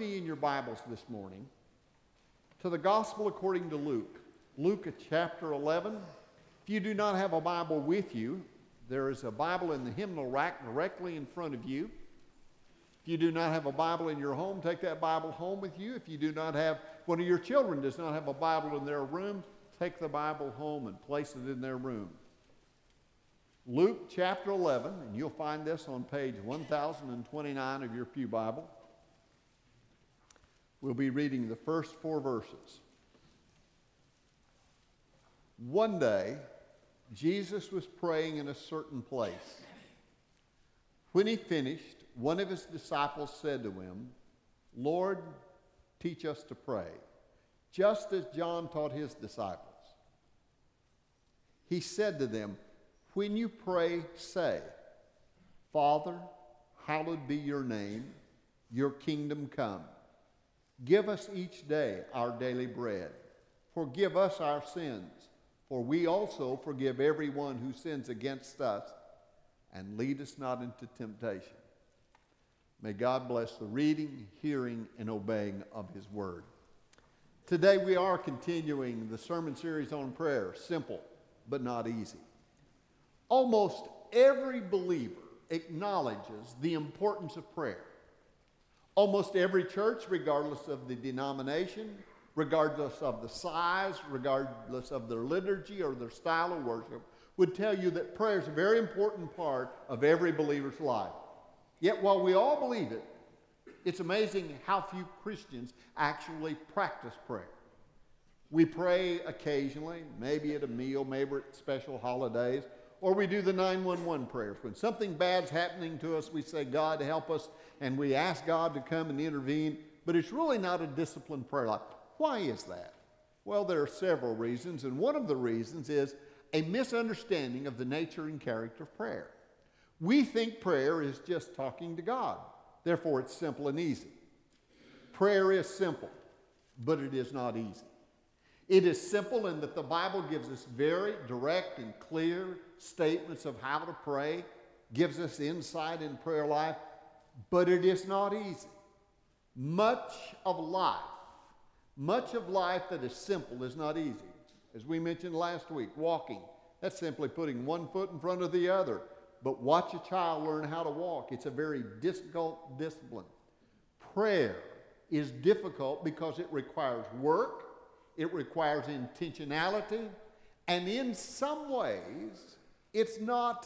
me in your Bibles this morning to the Gospel according to Luke. Luke chapter 11. If you do not have a Bible with you, there is a Bible in the hymnal rack directly in front of you. If you do not have a Bible in your home, take that Bible home with you. If you do not have, one of your children does not have a Bible in their room, take the Bible home and place it in their room. Luke chapter 11, and you'll find this on page 1029 of your Pew Bible. We'll be reading the first 4 verses. One day, Jesus was praying in a certain place. When he finished, one of his disciples said to him, "Lord, teach us to pray, just as John taught his disciples." He said to them, "When you pray, say, 'Father, hallowed be your name, your kingdom come. Give us each day our daily bread. Forgive us our sins, for we also forgive everyone who sins against us. And lead us not into temptation.'" May God bless the reading, hearing, and obeying of his word. Today we are continuing the sermon series on prayer, simple but not easy. Almost every believer acknowledges the importance of prayer. Almost every church, regardless of the denomination, regardless of the size, regardless of their liturgy or their style of worship, would tell you that prayer is a very important part of every believer's life. Yet while we all believe it, it's amazing how few Christians actually practice prayer. We pray occasionally, maybe at a meal, maybe at special holidays, or we do the 911 prayers. When something bad's happening to us, we say, "God, help us," and we ask God to come and intervene, but it's really not a disciplined prayer life. Why is that? Well, there are several reasons, and one of the reasons is a misunderstanding of the nature and character of prayer. We think prayer is just talking to God. Therefore, it's simple and easy. Prayer is simple, but it is not easy. It is simple in that the Bible gives us very direct and clear statements of how to pray, gives us insight in prayer life, but it is not easy. Much of life that is simple is not easy. As we mentioned last week, walking, that's simply putting one foot in front of the other. But watch a child learn how to walk. It's a very difficult discipline. Prayer is difficult because it requires work, it requires intentionality, and in some ways, it's not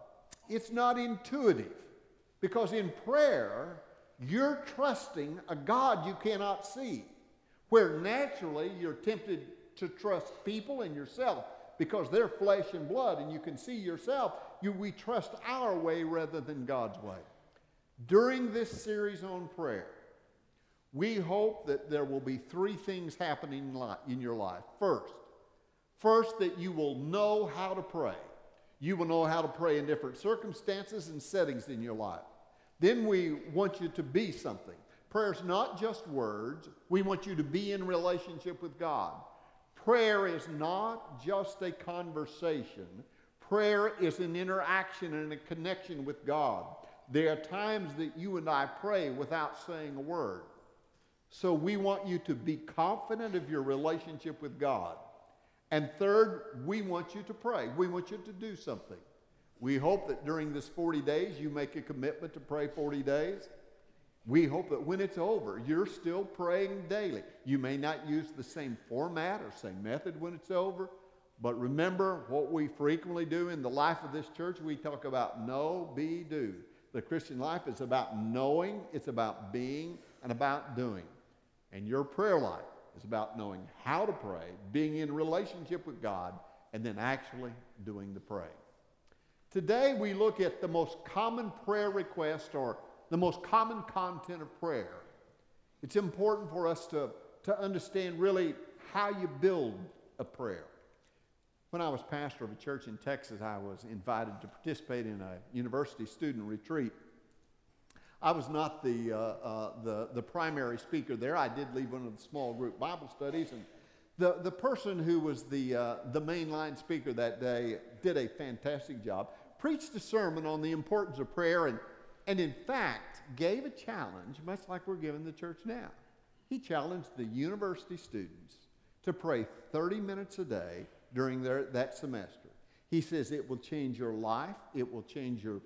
intuitive. Because in prayer, you're trusting a God you cannot see, where naturally you're tempted to trust people and yourself because they're flesh and blood and you can see yourself. We trust our way rather than God's way. During this series on prayer, we hope that there will be 3 things happening in your life. First, that you will know how to pray. You will know how to pray in different circumstances and settings in your life. Then we want you to be something. Prayer's not just words. We want you to be in relationship with God. Prayer is not just a conversation. Prayer is an interaction and a connection with God. There are times that you and I pray without saying a word. So we want you to be confident of your relationship with God. And third, we want you to pray. We want you to do something. We hope that during this 40 days, you make a commitment to pray 40 days. We hope that when it's over, you're still praying daily. You may not use the same format or same method when it's over, but remember what we frequently do in the life of this church. We talk about know, be, do. The Christian life is about knowing, it's about being, and about doing. And your prayer life is about knowing how to pray, being in relationship with God, and then actually doing the praying. Today we look at the most common prayer request or the most common content of prayer. It's important for us to understand really how you build a prayer. When I was pastor of a church in Texas, I was invited to participate in a university student retreat. I was not the primary speaker there. I did lead one of the small group Bible studies, and the person who was the mainline speaker that day did a fantastic job. Preached a sermon on the importance of prayer, and and in fact gave a challenge, much like we're giving the church now. He challenged the university students to pray 30 minutes a day during that semester. He says it will change your life, it will change your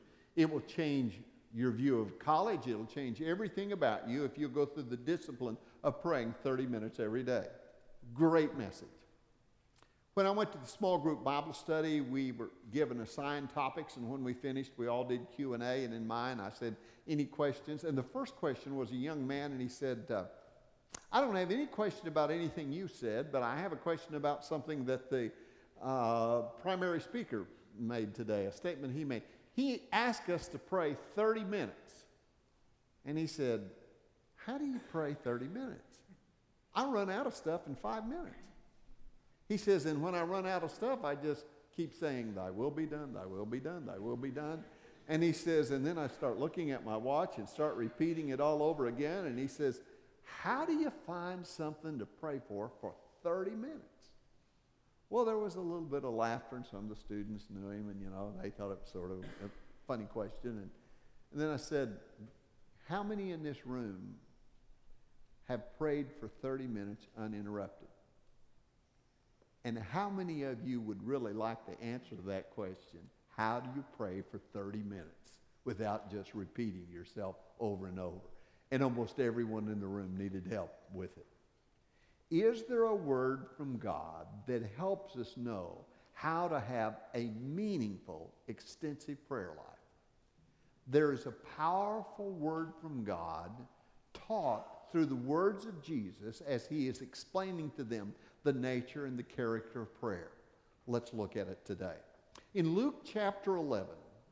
view of college, it'll change everything about you if you go through the discipline of praying 30 minutes every day. Great message. When I went to the small group Bible study, we were given assigned topics, and when we finished, we all did Q&A, and in mine, I said, any questions? And the first question was a young man, and he said, I don't have any question about anything you said, but I have a question about something that the primary speaker made today, a statement he made. He asked us to pray 30 minutes. And he said, how do you pray 30 minutes? I run out of stuff in 5 minutes. He says, and when I run out of stuff, I just keep saying, thy will be done, thy will be done, thy will be done. And he says, and then I start looking at my watch and start repeating it all over again. And he says, how do you find something to pray for 30 minutes? Well, there was a little bit of laughter, and some of the students knew him, and, they thought it was sort of a funny question. And then I said, how many in this room have prayed for 30 minutes uninterrupted? And how many of you would really like to answer that question? How do you pray for 30 minutes without just repeating yourself over and over? And almost everyone in the room needed help with it. Is there a word from God that helps us know how to have a meaningful, extensive prayer life? There is a powerful word from God taught through the words of Jesus as he is explaining to them the nature and the character of prayer. Let's look at it today. In Luke chapter 11,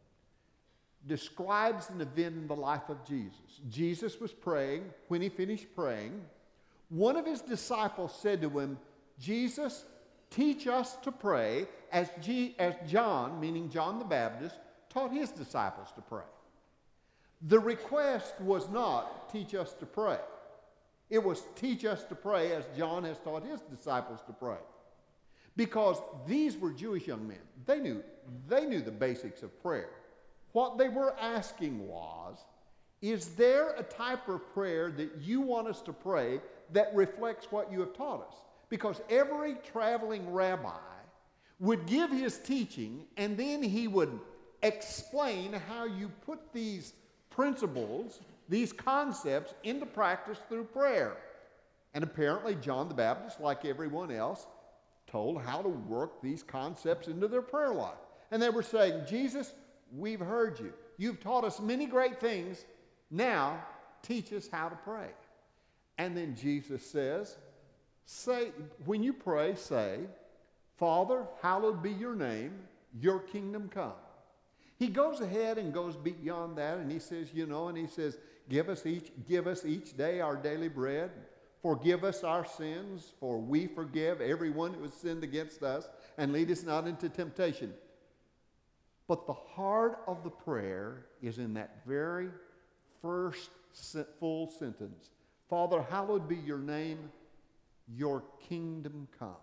describes an event in the life of Jesus. Jesus was praying. When he finished praying, one of his disciples said to him, Jesus, teach us to pray as John, meaning John the Baptist, taught his disciples to pray. The request was not, teach us to pray. It was, teach us to pray as John has taught his disciples to pray. Because these were Jewish young men. They knew the basics of prayer. What they were asking was, is there a type of prayer that you want us to pray that reflects what you have taught us? Because every traveling rabbi would give his teaching, and then he would explain how you put these principles, these concepts, into practice through prayer. And apparently John the Baptist, like everyone else, told how to work these concepts into their prayer life. And they were saying, Jesus, we've heard you. You've taught us many great things. Now, teach us how to pray. And then Jesus says, when you pray, say, Father, hallowed be your name, your kingdom come. He goes ahead and goes beyond that, and he says, give us each day our daily bread. Forgive us our sins, for we forgive everyone who has sinned against us, and lead us not into temptation. But the heart of the prayer is in that very first full sentence. Father, hallowed be your name, your kingdom come.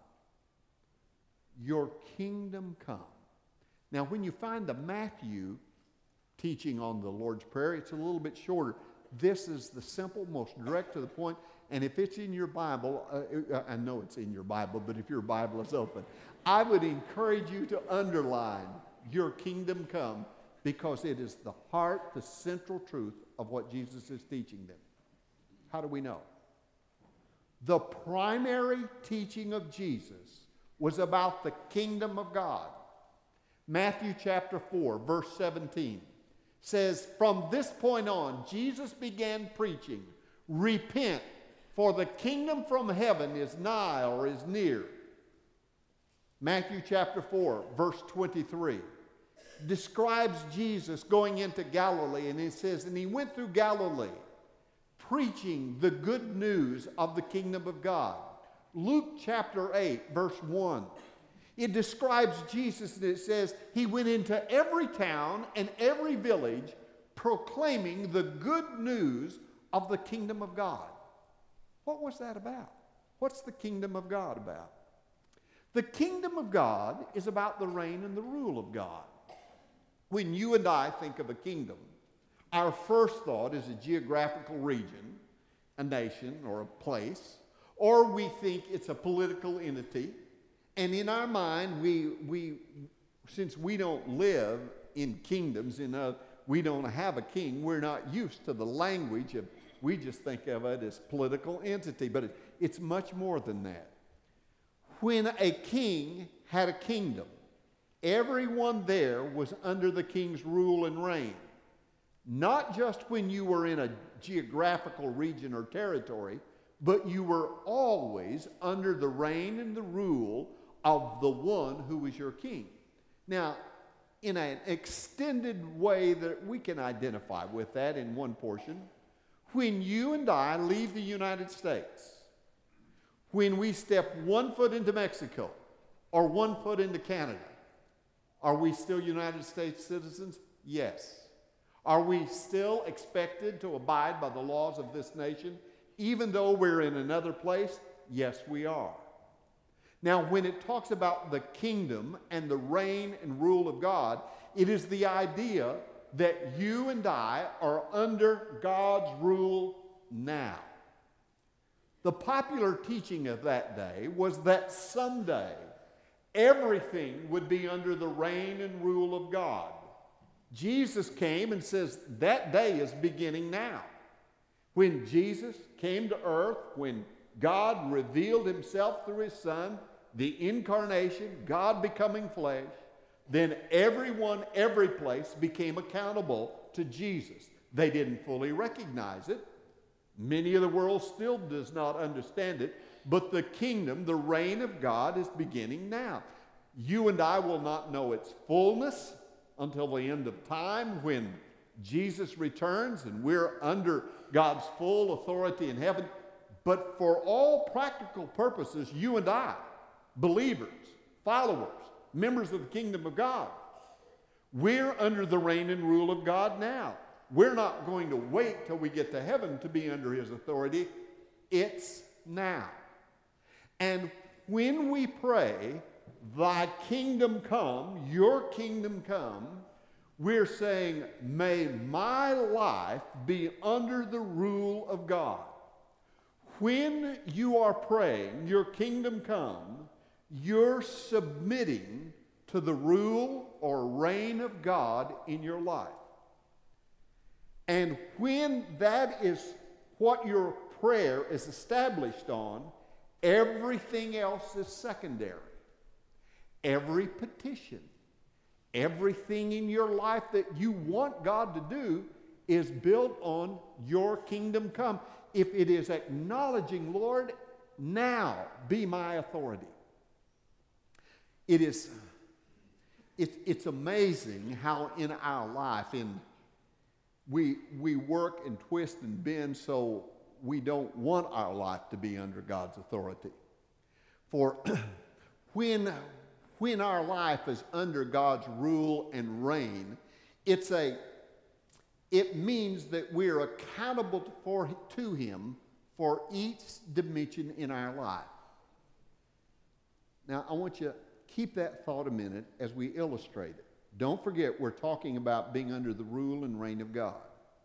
Your kingdom come. Now, when you find the Matthew teaching on the Lord's Prayer, it's a little bit shorter. This is the simple, most direct to the point. And if it's in your Bible, I know it's in your Bible, but if your Bible is open, I would encourage you to underline your kingdom come, because it is the heart, the central truth of what Jesus is teaching them. How do we know? The primary teaching of Jesus was about the kingdom of God. Matthew chapter 4, verse 17 says, from this point on, Jesus began preaching, repent, for the kingdom from heaven is nigh or is near. Matthew chapter 4, verse 23 describes Jesus going into Galilee, and it says, and he went through Galilee, preaching the good news of the kingdom of God. Luke chapter 8, verse 1. It describes Jesus, and it says, he went into every town and every village proclaiming the good news of the kingdom of God. What was that about? What's the kingdom of God about? The kingdom of God is about the reign and the rule of God. When you and I think of a kingdom, Our first thought is a geographical region, a nation or a place, or we think it's a political entity. And in our mind, since we don't live in kingdoms, we don't have a king, we're not used to the language of, we just think of it as political entity, but it's much more than that. When a king had a kingdom, everyone there was under the king's rule and reign. Not just when you were in a geographical region or territory, but you were always under the reign and the rule of the one who was your king. Now, in an extended way that we can identify with that in one portion, when you and I leave the United States, when we step 1 foot into Mexico or 1 foot into Canada, are we still United States citizens? Yes. Are we still expected to abide by the laws of this nation, even though we're in another place? Yes, we are. Now, when it talks about the kingdom and the reign and rule of God, it is the idea that you and I are under God's rule now. The popular teaching of that day was that someday everything would be under the reign and rule of God. Jesus came and says that day is beginning now. When Jesus came to earth, when God revealed himself through his Son, the incarnation, God becoming flesh, then everyone, every place became accountable to Jesus. They didn't fully recognize it. Many of the world still does not understand it, but the kingdom, the reign of God is beginning now. You and I will not know its fullness until the end of time when Jesus returns and we're under God's full authority in heaven. But for all practical purposes, you and I, believers, followers, members of the kingdom of God, we're under the reign and rule of God now. We're not going to wait till we get to heaven to be under his authority. It's now. And when we pray, thy kingdom come, your kingdom come, we're saying, may my life be under the rule of God. When you are praying, your kingdom come, you're submitting to the rule or reign of God in your life. And when that is what your prayer is established on, everything else is secondary. Every petition, everything in your life that you want God to do is built on your kingdom come. If it is acknowledging, Lord, now be my authority. It's amazing how in our life, we work and twist and bend so we don't want our life to be under God's authority. For when our life is under God's rule and reign, it means that we're accountable to him for each dimension in our life. Now, I want you to keep that thought a minute as we illustrate it. Don't forget, we're talking about being under the rule and reign of God.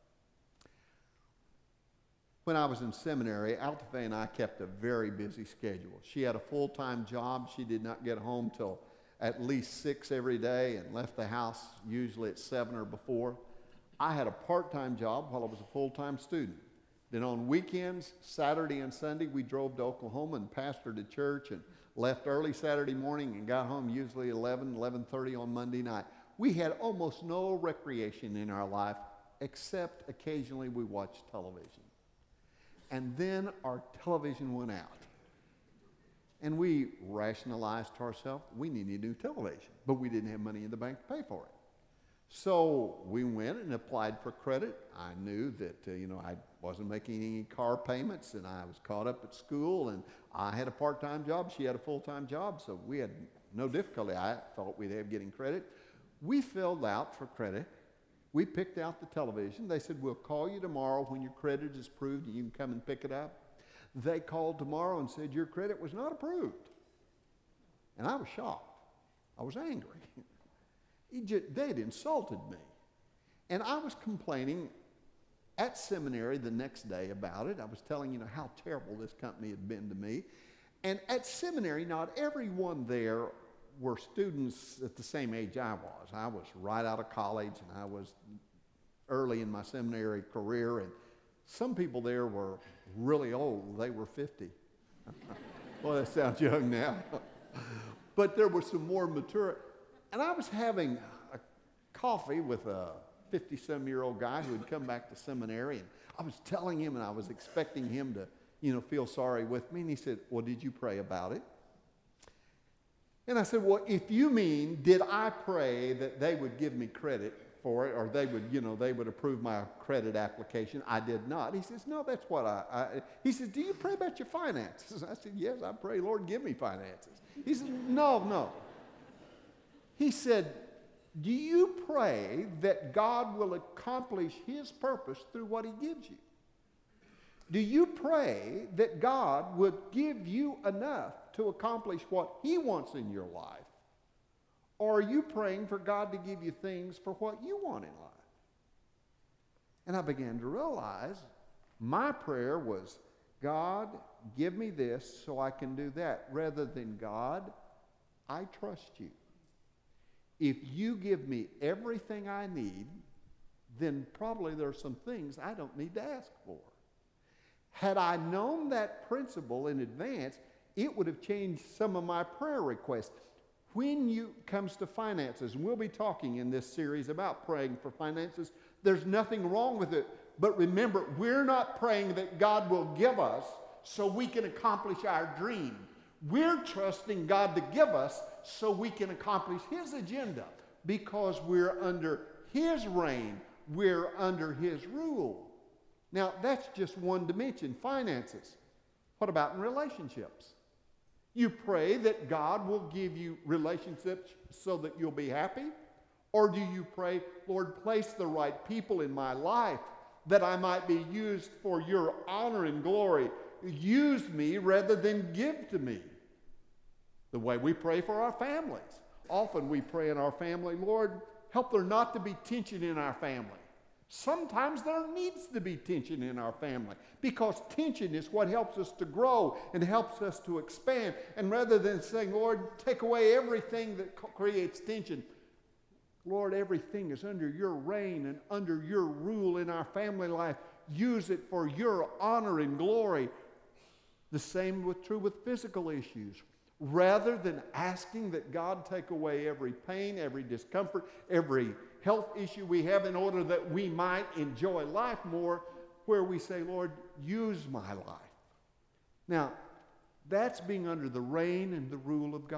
When I was in seminary, Altafe and I kept a very busy schedule. She had a full-time job. She did not get home till at least 6 every day and left the house usually at 7 or before. I had a part-time job while I was a full-time student. Then on weekends, Saturday and Sunday, we drove to Oklahoma and pastored a church and left early Saturday morning and got home usually 11:30 on Monday night. We had almost no recreation in our life except occasionally we watched television. And then our television went out. And we rationalized to ourselves, we need a new television. But we didn't have money in the bank to pay for it. So we went and applied for credit. I knew that, I wasn't making any car payments, and I was caught up at school, and I had a part-time job. She had a full-time job, so we had no difficulty. I thought we'd have getting credit. We filled out for credit. We picked out the television. They said, we'll call you tomorrow when your credit is approved, and you can come and pick it up. They called tomorrow and said, your credit was not approved. And I was shocked. I was angry. They had insulted me. And I was complaining at seminary the next day about it. I was telling, how terrible this company had been to me. And at seminary, not everyone there were students at the same age I was. I was right out of college, and I was early in my seminary career, and some people there were really old. They were 50. Well, that sounds young now. But there were some more mature. And I was having a coffee with a 50-some-year-old guy who had come back to seminary, and I was telling him, and I was expecting him to, feel sorry with me. And he said, well, did you pray about it? And I said, well, if you mean, did I pray that they would give me credit for it, or they would approve my credit application? I did not. He says, no, that's what he says, do you pray about your finances? I said, yes, I pray, Lord, give me finances. He said, no. He said, do you pray that God will accomplish his purpose through what he gives you? Do you pray that God would give you enough to accomplish what he wants in your life? Or are you praying for God to give you things for what you want in life? And I began to realize my prayer was, God, give me this so I can do that, rather than, God, I trust you. If you give me everything I need, then probably there are some things I don't need to ask for. Had I known that principle in advance, it would have changed some of my prayer requests. When it comes to finances, and we'll be talking in this series about praying for finances, there's nothing wrong with it. But remember, we're not praying that God will give us so we can accomplish our dream. We're trusting God to give us so we can accomplish his agenda, because we're under his reign. We're under his rule. Now, that's just one dimension, finances. What about in relationships? You pray that God will give you relationships so that you'll be happy? Or do you pray, Lord, place the right people in my life that I might be used for your honor and glory? Use me rather than give to me. The way we pray for our families. Often we pray in our family, Lord, help there not to be tension in our family. Sometimes there needs to be tension in our family, because tension is what helps us to grow and helps us to expand. And rather than saying, Lord, take away everything that creates tension, Lord, everything is under your reign and under your rule in our family life. Use it for your honor and glory. The same true with physical issues. Rather than asking that God take away every pain, every discomfort, every health issue we have in order that we might enjoy life more, where we say, Lord, use my life. Now, that's being under the reign and the rule of God.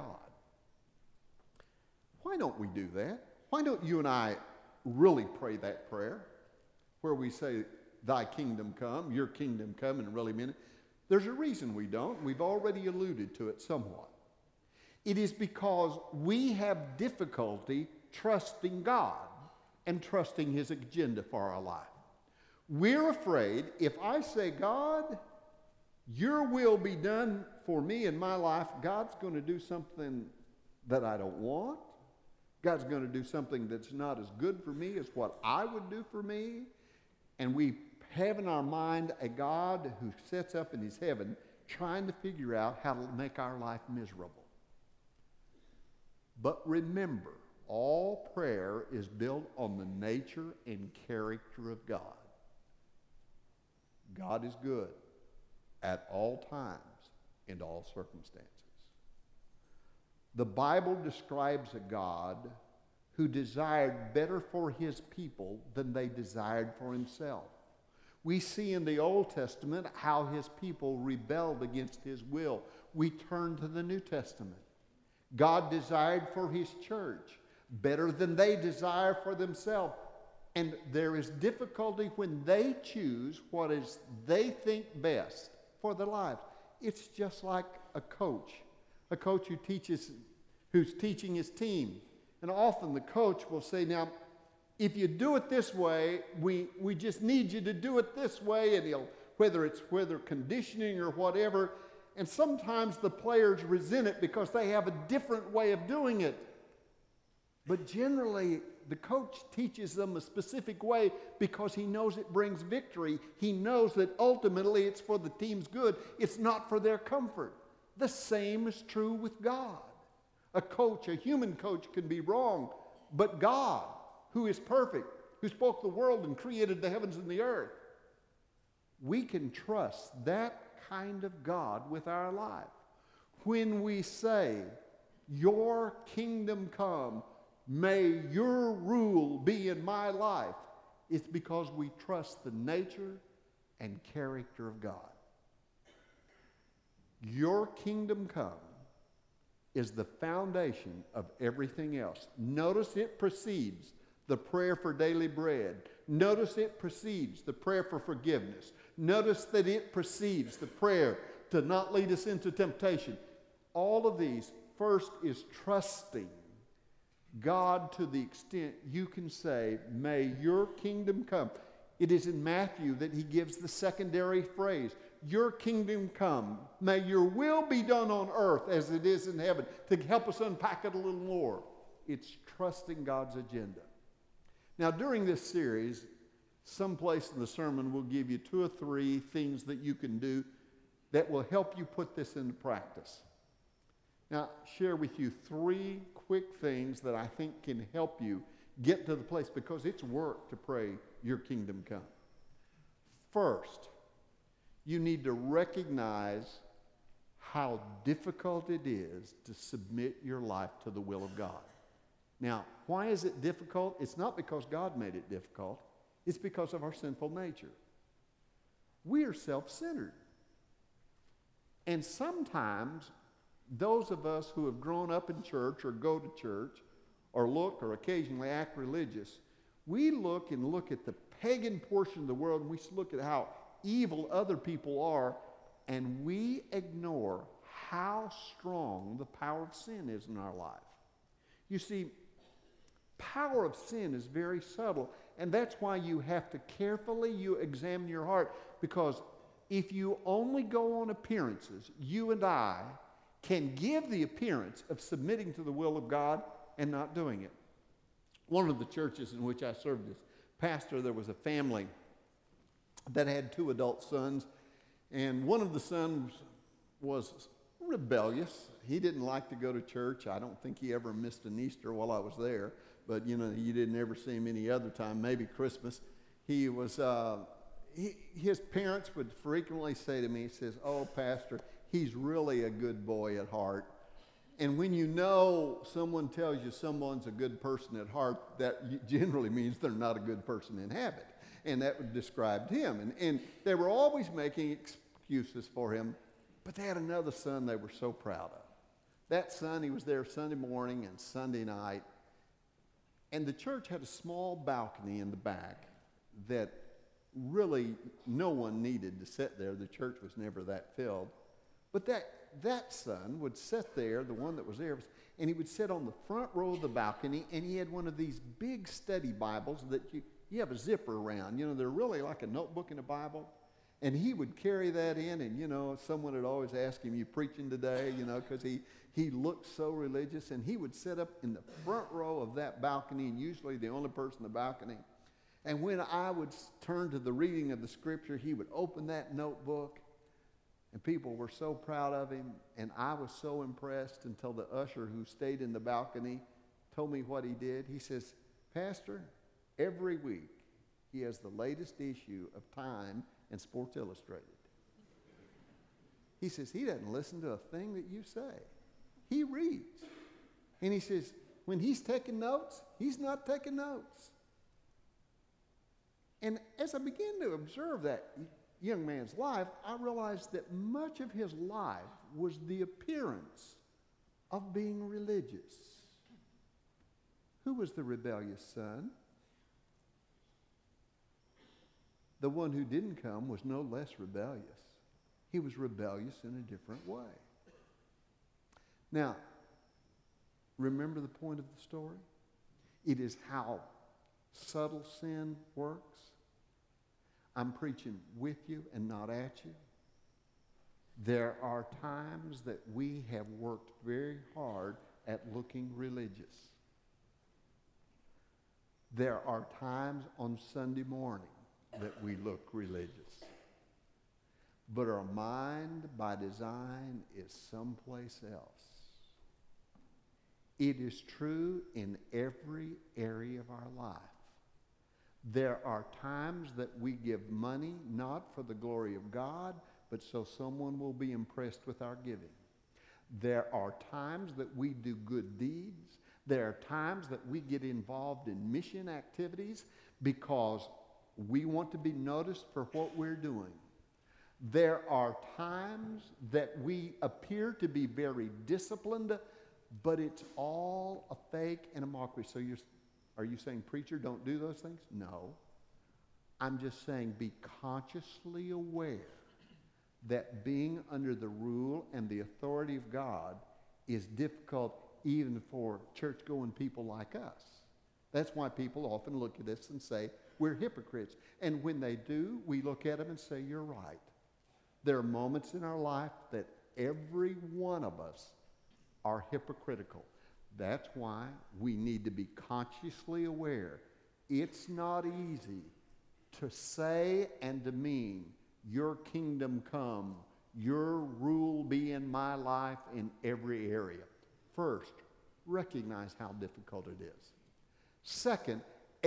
Why don't we do that? Why don't you and I really pray that prayer where we say, thy kingdom come, your kingdom come, and really mean it? There's a reason we don't. We've already alluded to it somewhat. It is because we have difficulty trusting God and trusting his agenda for our life. We're afraid if I say, God, your will be done for me in my life, God's going to do something that I don't want. God's going to do something that's not as good for me as what I would do for me. And we have in our mind a God who sits up in his heaven trying to figure out how to make our life miserable. But remember, all prayer is built on the nature and character of God. God is good at all times, in all circumstances. The Bible describes a God who desired better for his people than they desired for himself. We see in the Old Testament how his people rebelled against his will. We turn to the New Testament. God desired for his church better than they desire for themselves. And there is difficulty when they choose what is they think best for their lives. It's just like a coach who's teaching his team. And often the coach will say, now, if you do it this way, we just need you to do it this way. And whether conditioning or whatever. And sometimes the players resent it because they have a different way of doing it. But generally, the coach teaches them a specific way because he knows it brings victory. He knows that ultimately it's for the team's good. It's not for their comfort. The same is true with God. A coach, a human coach, can be wrong, but God, who is perfect, who spoke the world and created the heavens and the earth, we can trust that kind of God with our life. When we say, "Your kingdom come, may your rule be in my life," it's because we trust the nature and character of God. Your kingdom come is the foundation of everything else. Notice it precedes the prayer for daily bread. Notice it precedes the prayer for forgiveness. Notice that it precedes the prayer to not lead us into temptation. All of these, first is trusting God to the extent you can say, "May your kingdom come." It is in Matthew that he gives the secondary phrase, "Your kingdom come. May your will be done on earth as it is in heaven," to help us unpack it a little more. It's trusting God's agenda. Now, during this series, someplace in the sermon we'll give you 2 or 3 things that you can do that will help you put this into practice. Now, share with you 3 quick things that I think can help you get to the place, because it's work to pray, "Your kingdom come." First, you need to recognize how difficult it is to submit your life to the will of God. Now, why is it difficult? It's not because God made it difficult. It's because of our sinful nature. We are self-centered. And sometimes those of us who have grown up in church or go to church or look or occasionally act religious, we look at the pagan portion of the world, and we look at how evil other people are, and we ignore how strong the power of sin is in our life. You see, power of sin is very subtle, and that's why you have to carefully examine your heart, because if you only go on appearances, you and I can give the appearance of submitting to the will of God and not doing it. One of the churches in which I served as pastor, there was a family that had 2 adult sons, and one of the sons was rebellious. He didn't like to go to church. I don't think he ever missed an Easter while I was there, but you didn't ever see him any other time, maybe Christmas. He was, his parents would frequently say to me, he says, "Oh, Pastor, he's really a good boy at heart." And when you know someone tells you someone's a good person at heart, that generally means they're not a good person in habit. And that described him. And they were always making excuses for him, but they had another son they were so proud of. That son, he was there Sunday morning and Sunday night. And the church had a small balcony in the back that really no one needed to sit there. The church was never that filled. But that son would sit there, the one that was there, and he would sit on the front row of the balcony, and he had one of these big study Bibles that you have a zipper around. They're really like a notebook in a Bible. And he would carry that in, and, someone would always ask him, "You preaching today?" Because he looked so religious. And he would sit up in the front row of that balcony, and usually the only person on the balcony. And when I would turn to the reading of the scripture, he would open that notebook, and people were so proud of him, and I was so impressed until the usher who stayed in the balcony told me what he did. He says, "Pastor, every week he has the latest issue of Time and Sports Illustrated." He says, "He doesn't listen to a thing that you say. He reads." And he says, when he's taking notes, he's not taking notes. And as I began to observe that young man's life, I realized that much of his life was the appearance of being religious. Who was the rebellious son? The one who didn't come was no less rebellious. He was rebellious in a different way. Now, remember the point of the story? It is how subtle sin works. I'm preaching with you and not at you. There are times that we have worked very hard at looking religious. There are times on Sunday morning that we look religious. But our mind, by design, is someplace else. It is true in every area of our life. There are times that we give money not for the glory of God, but so someone will be impressed with our giving. There are times that we do good deeds. There are times that we get involved in mission activities because we want to be noticed for what we're doing. There are times that we appear to be very disciplined, but it's all a fake and a mockery. So are you saying, preacher, don't do those things? No. I'm just saying be consciously aware that being under the rule and the authority of God is difficult even for church-going people like us. That's why people often look at us and say, we're hypocrites. And when they do, we look at them and say, you're right. There are moments in our life that every one of us are hypocritical. That's why we need to be consciously aware. It's not easy to say and to mean, your kingdom come, your rule be in my life in every area. First, recognize how difficult it is. Second,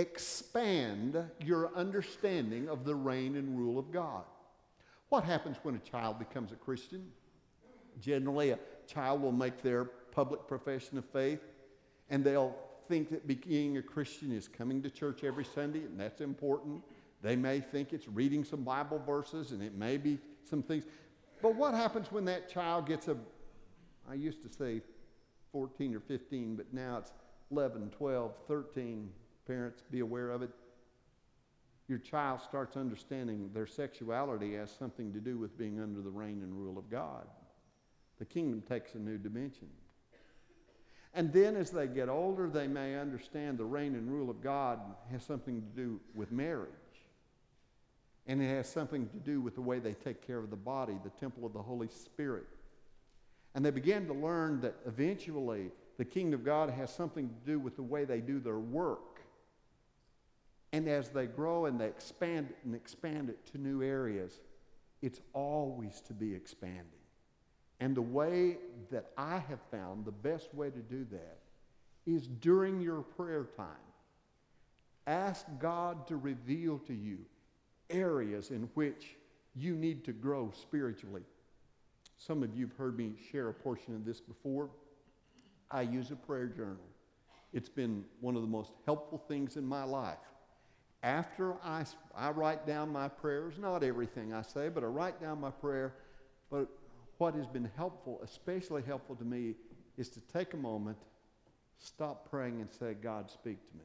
expand your understanding of the reign and rule of God. What happens when a child becomes a Christian? Generally, a child will make their public profession of faith, and they'll think that being a Christian is coming to church every Sunday, and that's important. They may think it's reading some Bible verses, and it may be some things. But what happens when that child gets I used to say 14 or 15, but now it's 11, 12, 13. Parents, be aware of it. Your child starts understanding their sexuality has something to do with being under the reign and rule of God. The kingdom takes a new dimension. And then as they get older, they may understand the reign and rule of God has something to do with marriage. And it has something to do with the way they take care of the body, the temple of the Holy Spirit. And they begin to learn that eventually the kingdom of God has something to do with the way they do their work. And as they grow and they expand it to new areas, it's always to be expanding. And the way that I have found the best way to do that is during your prayer time. Ask God to reveal to you areas in which you need to grow spiritually. Some of you have heard me share a portion of this before. I use a prayer journal. It's been one of the most helpful things in my life. After I write down my prayers, not everything I say, but I write down my prayer. But what has been helpful, especially helpful to me, is to take a moment, stop praying and say, God, speak to me.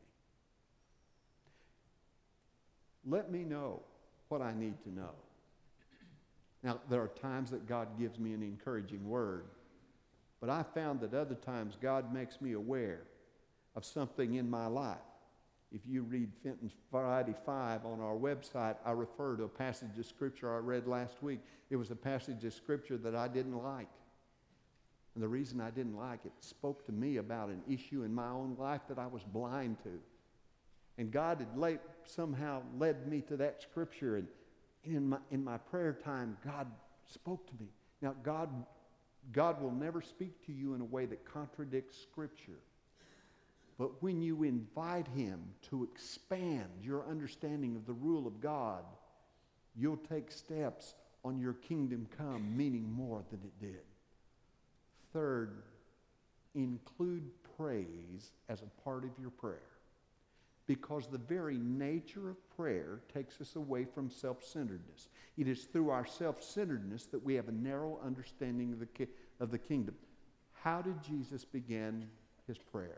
Let me know what I need to know. Now, there are times that God gives me an encouraging word, but I found that other times God makes me aware of something in my life. If you read Fenton's Friday 5 on our website, I refer to a passage of Scripture I read last week. It was a passage of Scripture that I didn't like. And the reason I didn't like it spoke to me about an issue in my own life that I was blind to. And God had somehow led me to that Scripture. And in my prayer time, God spoke to me. Now, God will never speak to you in a way that contradicts Scripture. But when you invite him to expand your understanding of the rule of God, you'll take steps on your kingdom come, meaning more than it did. Third, include praise as a part of your prayer. Because the very nature of prayer takes us away from self-centeredness. It is through our self-centeredness that we have a narrow understanding of the kingdom. How did Jesus begin his prayer?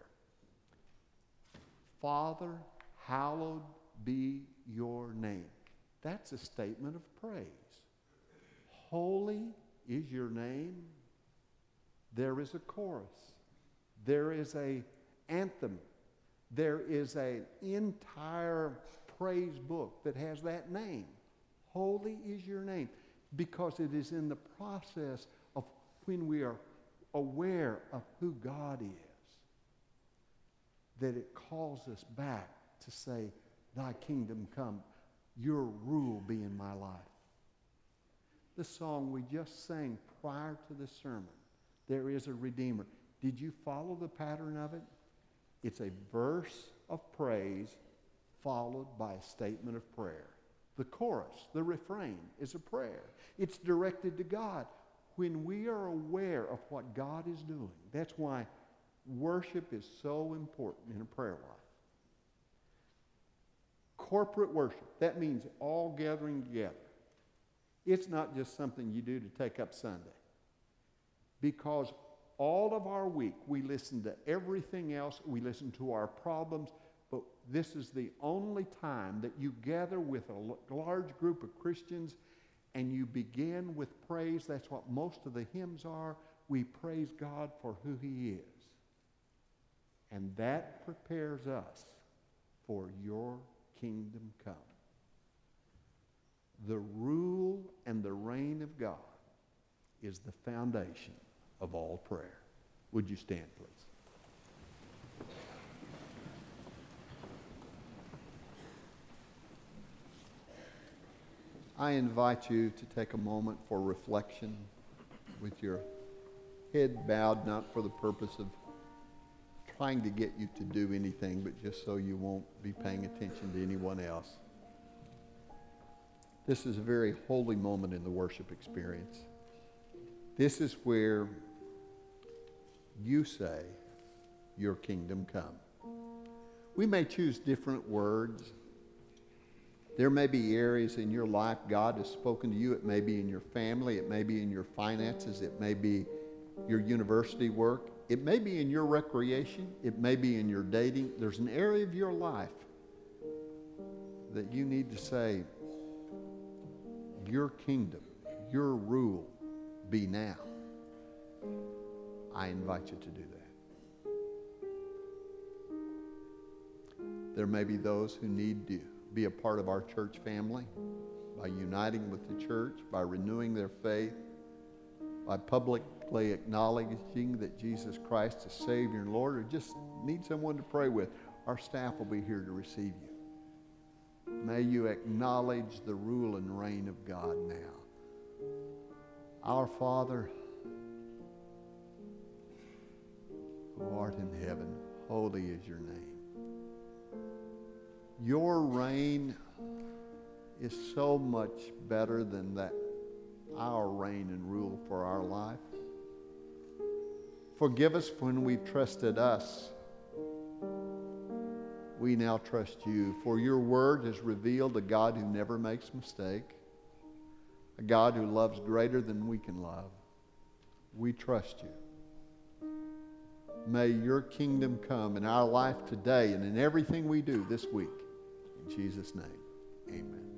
Father, hallowed be your name. That's a statement of praise. Holy is your name. There is a chorus. There is an anthem. There is an entire praise book that has that name. Holy is your name. Because it is in the process of when we are aware of who God is that it calls us back to say, thy kingdom come, your rule be in my life. The song we just sang prior to the sermon, there is a Redeemer. Did you follow the pattern of it? It's a verse of praise followed by a statement of prayer. The chorus, the refrain, is a prayer. It's directed to God. When we are aware of what God is doing, that's why worship is so important in a prayer life. Corporate worship, that means all gathering together. It's not just something you do to take up Sunday. Because all of our week, we listen to everything else. We listen to our problems. But this is the only time that you gather with a large group of Christians and you begin with praise. That's what most of the hymns are. We praise God for who he is. And that prepares us for your kingdom come. The rule and the reign of God is the foundation of all prayer. Would you stand, please? I invite you to take a moment for reflection with your head bowed, not for the purpose of trying to get you to do anything, but just so you won't be paying attention to anyone else. This is a very holy moment in the worship experience. This is where you say, your kingdom come. We may choose different words. There may be areas in your life God has spoken to you. It may be in your family. It may be in your finances. It may be your university work. It may be in your recreation. It may be in your dating. There's an area of your life that you need to say, your kingdom, your rule be now. I invite you to do that. There may be those who need to be a part of our church family by uniting with the church, by renewing their faith, by publicly acknowledging that Jesus Christ is Savior and Lord, or just need someone to pray with. Our staff will be here to receive you. May you acknowledge the rule and reign of God now. Our Father, who art in heaven, holy is your name. Your reign is so much better than that our reign and rule for our life. Forgive us when we've trusted us. We now trust you, for your word has revealed a God who never makes mistake, a God who loves greater than we can love. We trust you. May your kingdom come in our life today and in everything we do this week. In Jesus' name, amen.